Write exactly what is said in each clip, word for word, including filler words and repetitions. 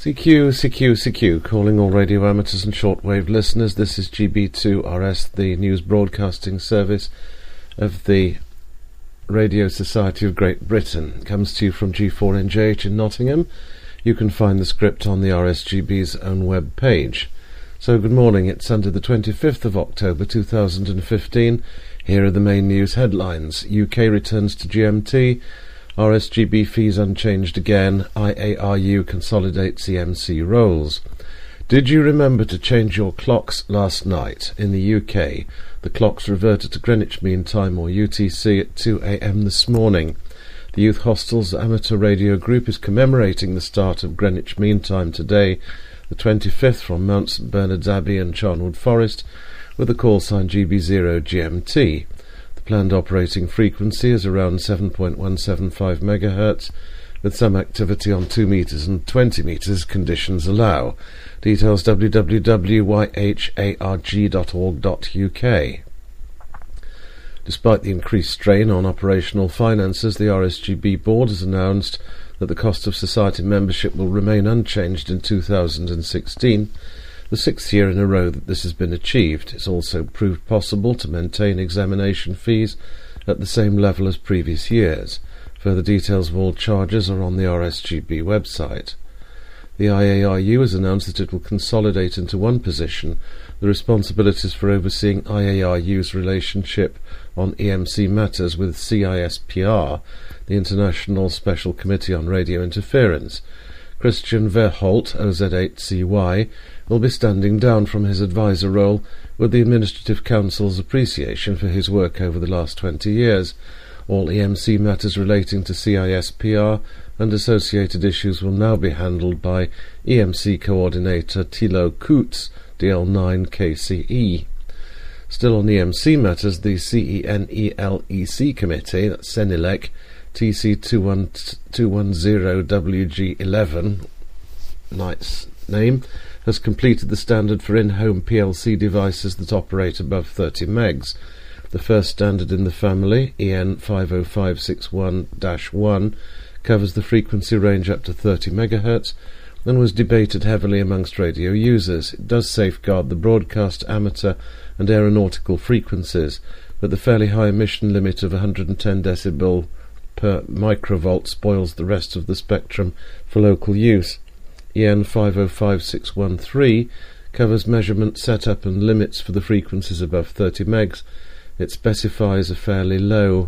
C Q, C Q, C Q, calling all radio amateurs and shortwave listeners. This is G B two R S, the news broadcasting service of the Radio Society of Great Britain. It comes to you from G four N J H in Nottingham. You can find the script on the R S G B's own web page. So good morning, it's Sunday the twenty-fifth of October two thousand fifteen. Here are the main news headlines. U K returns to G M T. R S G B fees unchanged again. I A R U consolidates E M C roles. Did you remember to change your clocks last night? In the U K, the clocks reverted to Greenwich Mean Time or U T C at two a m this morning. The Youth Hostel's amateur radio group is commemorating the start of Greenwich Mean Time today, the twenty-fifth, from Mount St Bernard's Abbey and Charnwood Forest, with the call sign G B zero G M T. Planned operating frequency is around seven point one seven five megahertz, with some activity on two meters and twenty meters conditions allow. Details w w w dot y h a r g dot org dot u k. Despite the increased strain on operational finances, the R S G B board has announced that the cost of society membership will remain unchanged in two thousand sixteen. The sixth year in a row that this has been achieved. It's also proved possible to maintain examination fees at the same level as previous years. Further details of all charges are on the R S G B website. The I A R U has announced that it will consolidate into one position the responsibilities for overseeing I A R U's relationship on E M C matters with C I S P R, the International Special Committee on Radio Interference. Christian Verholt, O Z eight C Y, will be standing down from his advisor role, with the Administrative Council's appreciation for his work over the last twenty years. All E M C matters relating to C I S P R and associated issues will now be handled by E M C Coordinator Thilo Kootz, D L nine K C E. Still on E M C matters, the C E N E L E C Committee, that's CENILEC, T C two one zero W G eleven, nice name, has completed the standard for in-home P L C devices that operate above thirty megs. The first standard in the family, E N five oh five six one dash one, covers the frequency range up to thirty megahertz and was debated heavily amongst radio users. It does safeguard the broadcast, amateur and aeronautical frequencies, but the fairly high emission limit of one hundred ten decibel per microvolt spoils the rest of the spectrum for local use. E N five oh five six one three covers measurement, setup and limits for the frequencies above thirty megs. It specifies a fairly low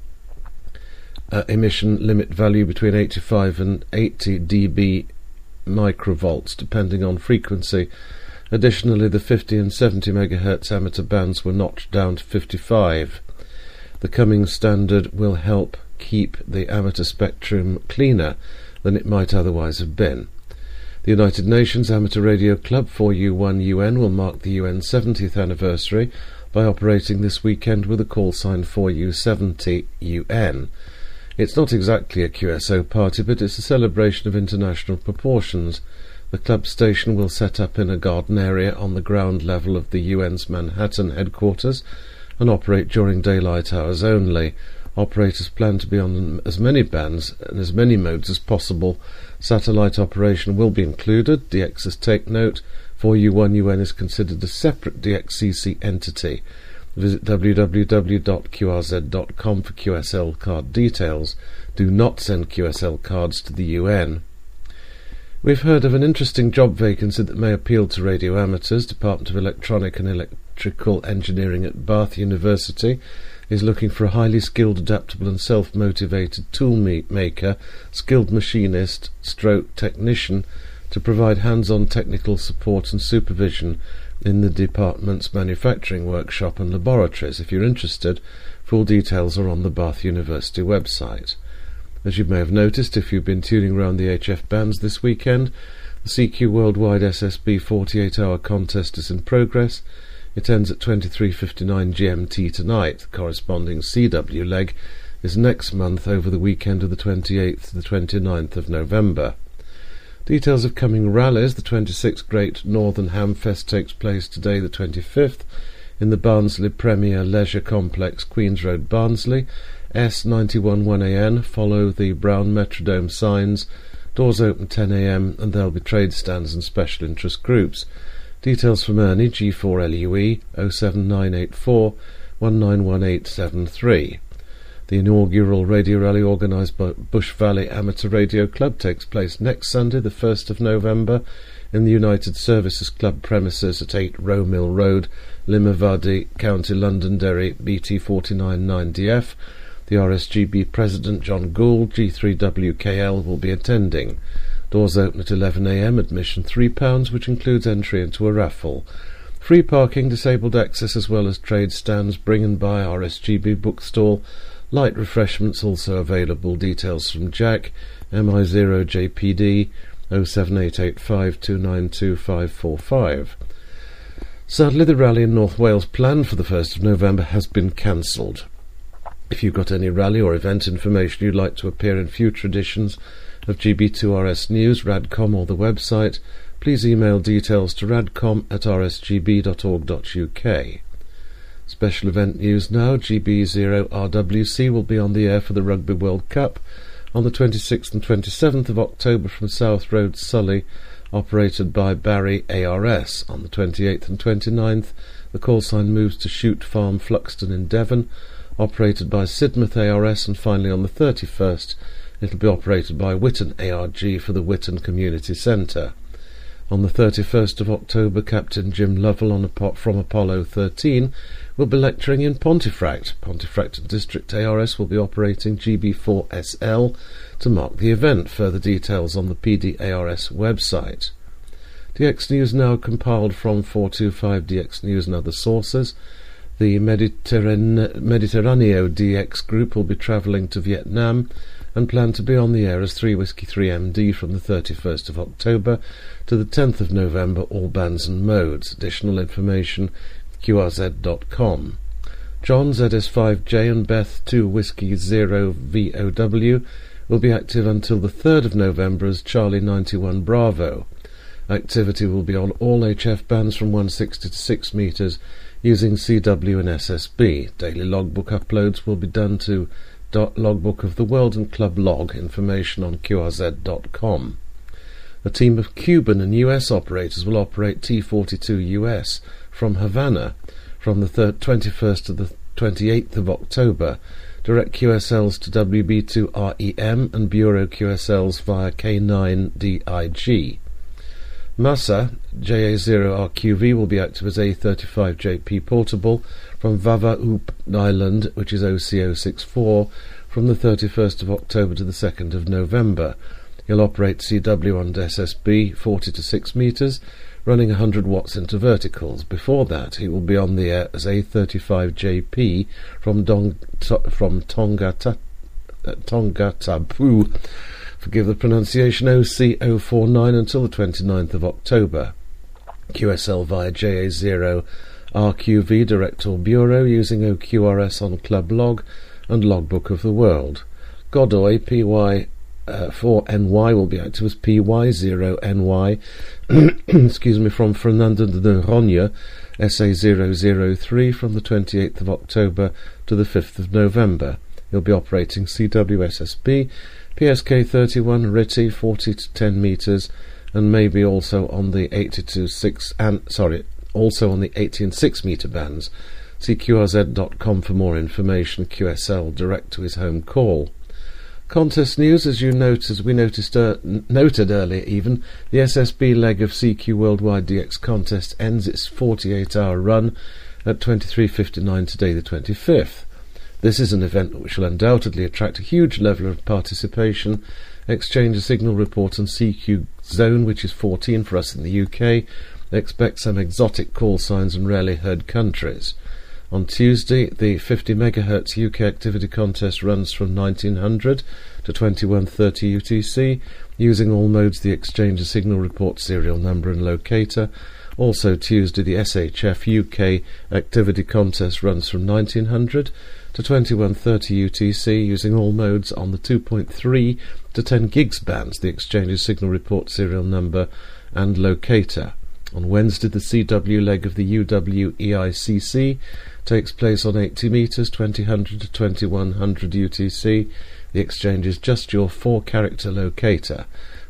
uh, emission limit value between eighty-five and eighty dB microvolts depending on frequency. Additionally, the fifty and seventy megahertz amateur bands were notched down to fifty-five. The coming standard will help keep the amateur spectrum cleaner than it might otherwise have been. The United Nations Amateur Radio Club four U one U N will mark the U N seventieth anniversary by operating this weekend with a call sign four U seventy U N. It's not exactly a Q S O party, but it's a celebration of international proportions. The club station will set up in a garden area on the ground level of the U N's Manhattan headquarters and operate during daylight hours only. Operators plan to be on as many bands and as many modes as possible. Satellite operation will be included. D X's take note. four U one U N is considered a separate D X C C entity. Visit w w w dot q r z dot com for Q S L card details. Do not send Q S L cards to the U N. We've heard of an interesting job vacancy that may appeal to radio amateurs. Department of Electronic and Electrical Engineering at Bath University is looking for a highly skilled, adaptable and self-motivated tool maker, skilled machinist, stroke technician, to provide hands-on technical support and supervision in the department's manufacturing workshop and laboratories. If you're interested, full details are on the Bath University website. As you may have noticed if you've been tuning around the H F bands this weekend, the C Q Worldwide S S B forty-eight hour contest is in progress. It ends at twenty-three fifty-nine G M T tonight. The corresponding C W leg is next month over the weekend of the twenty-eighth to the twenty-ninth of November. Details of coming rallies. The twenty-sixth Great Northern Hamfest takes place today, the twenty-fifth, in the Barnsley Premier Leisure Complex, Queens Road, Barnsley. S nine one one A N follow the brown Metrodome signs Doors open ten a m and there'll be trade stands and special interest groups. Details from Ernie, G four L U E, oh seven nine eight four one nine one eight seven three. The inaugural radio rally organised by Bush Valley Amateur Radio Club takes place next Sunday, the first of November, in the United Services Club premises at eight Row Mill Road, Limavady, County Londonderry, B T forty-nine nine D F. The R S G B President John Gould, G three W K L, will be attending. Doors open at eleven a m, admission three pounds, which includes entry into a raffle. Free parking, disabled access, as well as trade stands, bring and buy R S G B bookstall. Light refreshments also available. Details from Jack, M I zero J P D, oh seven eight eight five two nine two five four five. Sadly, the rally in North Wales planned for the first of November has been cancelled. If you've got any rally or event information you'd like to appear in future editions of G B two R S News, Radcom or the website, please email details to radcom at r s g b dot org dot u k. Special event news now. G B zero R W C will be on the air for the Rugby World Cup on the twenty-sixth and twenty-seventh of October from South Road, Sully, operated by Barry A R S. On the twenty-eighth and twenty-ninth, the call sign moves to Shoot Farm, Fluxton in Devon, operated by Sidmouth A R S, and finally on the thirty-first, it'll be operated by Whitton A R G for the Whitton Community Centre. On the thirty-first of October, Captain Jim Lovell on a, from Apollo thirteen will be lecturing in Pontefract. Pontefract District A R S will be operating G B four S L to mark the event. Further details on the P D A R S website. D X News now compiled from four twenty-five D X News and other sources. The Mediterrane- Mediterraneo D X group will be travelling to Vietnam and plan to be on the air as three Whiskey three M D from the thirty-first of October to the tenth of November, all bands and modes. Additional information, Q R Z dot com. John, Z S five J and Beth two Whiskey zero V O W will be active until the third of November as Charlie ninety-one Bravo. Activity will be on all H F bands from one sixty to six metres using C W and S S B. Daily logbook uploads will be done to Logbook of the World and Club Log. Information on Q R Z dot com. A team of Cuban and U S operators will operate T forty-two U S from Havana from the twenty-first to the twenty-eighth of October. Direct Q S Ls to W B two R E M and Bureau Q S Ls via K nine D I G. Massa J A zero R Q V will be active as A thirty-five J P Portable from Vavaoop Island, which is O C zero six four, from the thirty-first of October to the second of November. He'll operate C W and S S B forty to six metres, running one hundred watts into verticals. Before that, he will be on the air as A thirty-five J P from, Dong, to, from Tongata, uh, Tongatapu, forgive the pronunciation, O C zero four nine until the twenty-ninth of October. Q S L via J A zero R Q V Direct or Bureau using O Q R S on Club Log and Logbook of the World. Godoy P Y four N Y will be active as P Y zero N Y excuse me, from Fernando de Noronha, S A zero zero three from the twenty-eighth of October to the fifth of November. He'll be operating C W S S B, P S K thirty-one Ritty forty to ten metres, and maybe also on the eighty to six and sorry, also on the eighty and six metre bands. See Q R Z dot com for more information. Q S L direct to his home call. Contest news, as you noticed, as we noticed uh, n- noted earlier even, the S S B leg of C Q Worldwide D X contest ends its forty-eight hour run at twenty-three fifty-nine today, the twenty-fifth. This is an event which will undoubtedly attract a huge level of participation. Exchange a signal report on C Q Zone, which is fourteen for us in the U K. Expect some exotic call signs and rarely heard countries. On Tuesday, the fifty megahertz U K activity contest runs from nineteen hundred to twenty-one thirty U T C, using all modes the exchange a signal report serial number and locator. Also Tuesday, the S H F U K activity contest runs from nineteen hundred to twenty-one thirty U T C, using all modes on the two point three to ten gigs bands, the exchange's signal report serial number and locator. On Wednesday, the C W leg of the U W E I C C takes place on eighty metres, twenty hundred to twenty-one hundred U T C. The exchange is just your four-character locator.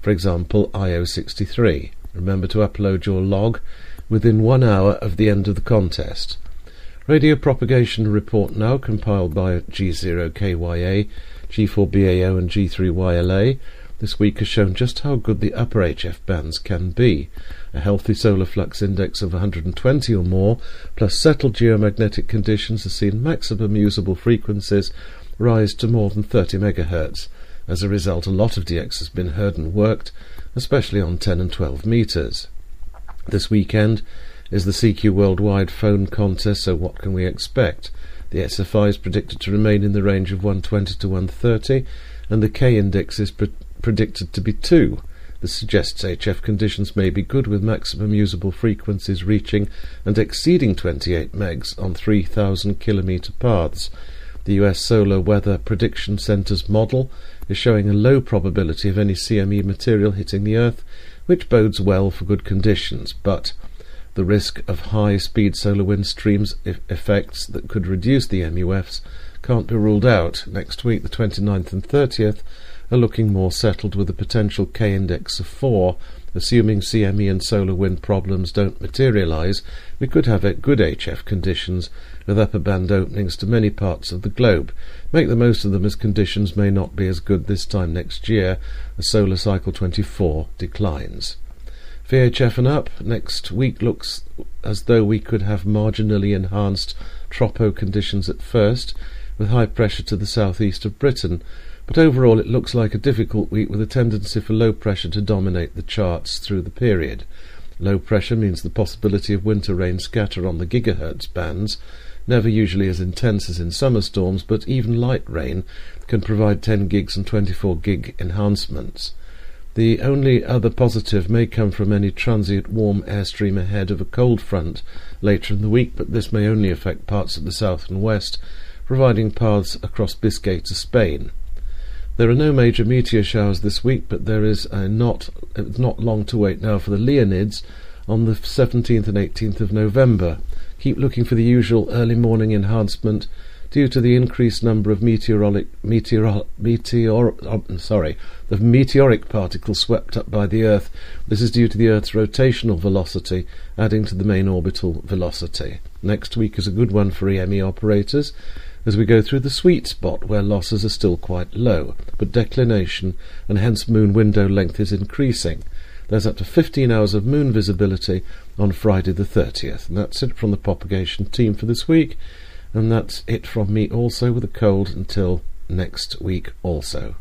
for example I O sixty-three. Remember to upload your log within one hour of the end of the contest. Radio propagation report now compiled by G zero K Y A, G four B A O and G three Y L A this week has shown just how good the upper H F bands can be. A healthy solar flux index of one hundred twenty or more, plus settled geomagnetic conditions, has seen maximum usable frequencies rise to more than thirty megahertz. As a result, a lot of D X has been heard and worked, especially on ten and twelve meters. This weekend is the C Q Worldwide Phone Contest, so what can we expect? The S F I is predicted to remain in the range of one twenty to one thirty, and the K-index is pre- predicted to be two. This suggests H F conditions may be good, with maximum usable frequencies reaching and exceeding twenty-eight megs on three thousand kilometre paths. The U S Solar Weather Prediction Centre's model is showing a low probability of any C M E material hitting the Earth, which bodes well for good conditions, but the risk of high-speed solar wind streams if effects that could reduce the M U Fs can't be ruled out. Next week, the twenty-ninth and thirtieth, are looking more settled, with a potential K-index of four. Assuming C M E and solar wind problems don't materialise, we could have good H F conditions with upper band openings to many parts of the globe. Make the most of them, as conditions may not be as good this time next year as solar cycle twenty-four declines. V H F and up, next week looks as though we could have marginally enhanced tropo conditions at first, with high pressure to the southeast of Britain, but overall it looks like a difficult week, with a tendency for low pressure to dominate the charts through the period. Low pressure means the possibility of winter rain scatter on the gigahertz bands, never usually as intense as in summer storms, but even light rain can provide ten gigs and twenty-four gig enhancements. The only other positive may come from any transient warm airstream ahead of a cold front later in the week, but this may only affect parts of the south and west, providing paths across Biscay to Spain. There are no major meteor showers this week, but there is uh, not it's not long to wait now for the Leonids on the seventeenth and eighteenth of November. Keep looking for the usual early morning enhancement due to the increased number of meteoric meteor meteor oh, sorry the meteoric particles swept up by the Earth. This is due to the Earth's rotational velocity adding to the main orbital velocity. Next week is a good one for E M E operators, as we go through the sweet spot where losses are still quite low, but declination and hence moon window length is increasing. There's up to fifteen hours of moon visibility on Friday the thirtieth. And that's it from the propagation team for this week, and that's it from me also, with a cold until next week also.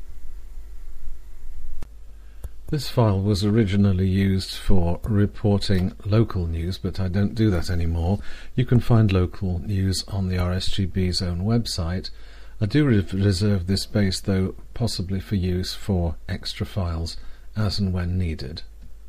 This file was originally used for reporting local news, but I don't do that anymore. You can find local news on the R S G B's own website. I do re- reserve this space, though, possibly for use for extra files as and when needed.